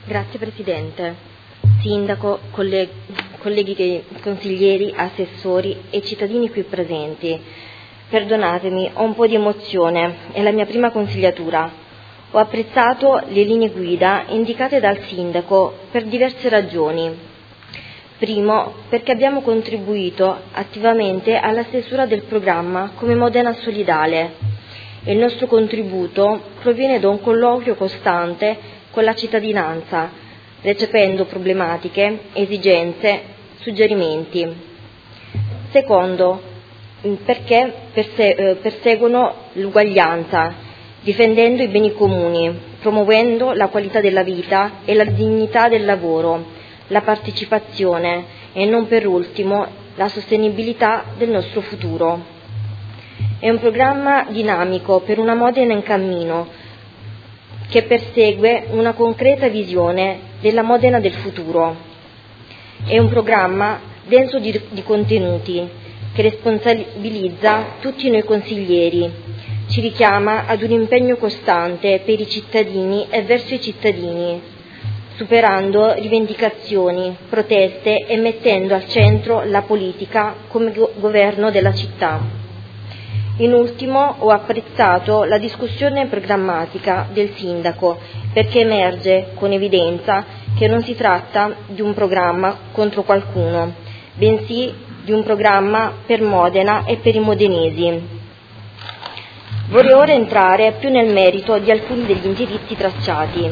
Grazie Presidente, Sindaco, colleghi consiglieri, assessori e cittadini qui presenti. Perdonatemi, ho un po' di emozione, è la mia prima consigliatura. Ho apprezzato le linee guida indicate dal Sindaco per diverse ragioni. Primo, perché abbiamo contribuito attivamente alla stesura del programma come Modena Solidale e il nostro contributo proviene da un colloquio costante con la cittadinanza, recependo problematiche, esigenze, suggerimenti. Secondo, perché perseguono l'uguaglianza, difendendo i beni comuni, promuovendo la qualità della vita e la dignità del lavoro, la partecipazione e non per ultimo la sostenibilità del nostro futuro. È un programma dinamico per una Modena in cammino che persegue una concreta visione della Modena del futuro. È un programma denso di contenuti che responsabilizza tutti noi consiglieri, ci richiama ad un impegno costante per i cittadini e verso i cittadini, superando rivendicazioni, proteste e mettendo al centro la politica come governo della città. In ultimo, ho apprezzato la discussione programmatica del Sindaco perché emerge con evidenza che non si tratta di un programma contro qualcuno, bensì di un programma per Modena e per i modenesi. Vorrei ora entrare più nel merito di alcuni degli indirizzi tracciati,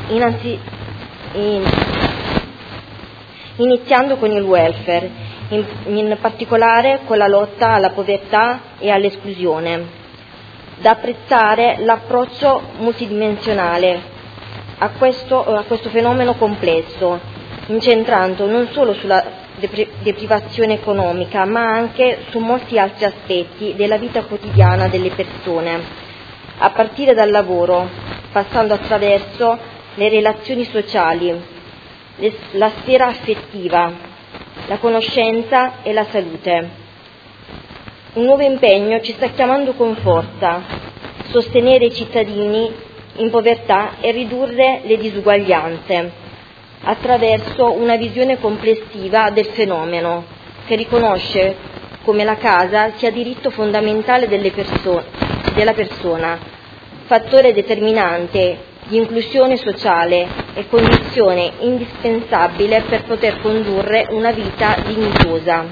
iniziando con il welfare, in particolare con la lotta alla povertà e all'esclusione. Da apprezzare l'approccio multidimensionale a questo fenomeno complesso, incentrando non solo sulla deprivazione economica, ma anche su molti altri aspetti della vita quotidiana delle persone, a partire dal lavoro, passando attraverso le relazioni sociali, la sfera affettiva, la conoscenza e la salute. Un nuovo impegno ci sta chiamando con forza: sostenere i cittadini in povertà e ridurre le disuguaglianze attraverso una visione complessiva del fenomeno che riconosce come la casa sia diritto fondamentale della persona, fattore determinante di inclusione sociale e condizione indispensabile per poter condurre una vita dignitosa.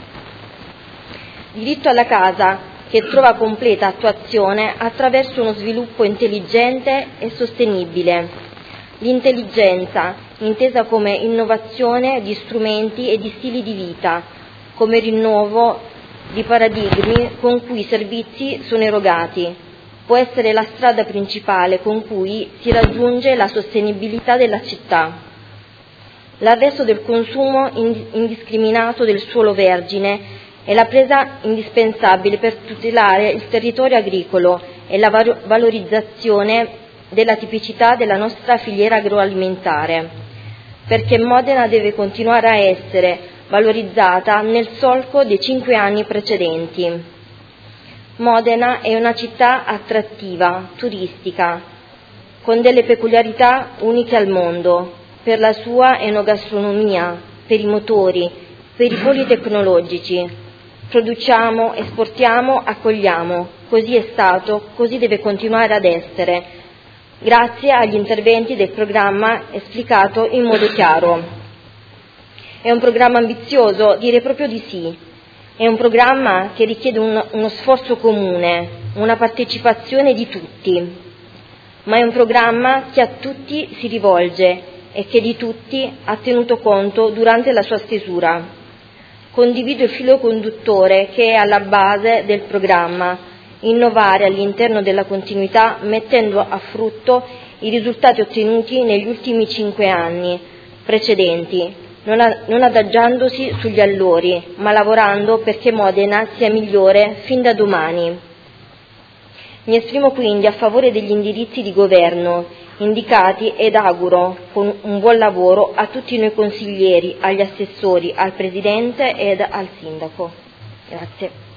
Diritto alla casa che trova completa attuazione attraverso uno sviluppo intelligente e sostenibile. L'intelligenza, intesa come innovazione di strumenti e di stili di vita, come rinnovo di paradigmi con cui i servizi sono erogati, può essere la strada principale con cui si raggiunge la sostenibilità della città. L'arresto del consumo indiscriminato del suolo vergine è la presa indispensabile per tutelare il territorio agricolo e la valorizzazione della tipicità della nostra filiera agroalimentare, perché Modena deve continuare a essere valorizzata nel solco dei 5 anni precedenti. Modena è una città attrattiva, turistica, con delle peculiarità uniche al mondo, per la sua enogastronomia, per i motori, per i poli tecnologici. Produciamo, esportiamo, accogliamo. Così è stato, così deve continuare ad essere, grazie agli interventi del programma esplicato in modo chiaro. È un programma ambizioso? Direi proprio di sì. È un programma che richiede uno sforzo comune, una partecipazione di tutti, ma è un programma che a tutti si rivolge e che di tutti ha tenuto conto durante la sua stesura. Condivido il filo conduttore che è alla base del programma: innovare all'interno della continuità, mettendo a frutto i risultati ottenuti negli ultimi 5 anni precedenti, non adagiandosi sugli allori, ma lavorando perché Modena sia migliore fin da domani. Mi esprimo quindi a favore degli indirizzi di governo indicati ed auguro con un buon lavoro a tutti noi consiglieri, agli assessori, al Presidente ed al Sindaco. Grazie.